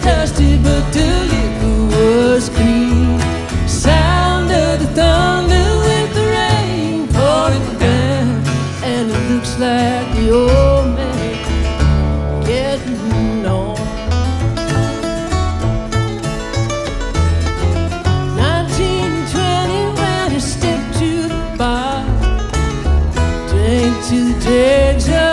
dusty, but the liquor was clean. Sound of the thunder with the rain pouring down, and it looks like the old man getting on. 1920 when I stepped to the bar, drank to the dregs of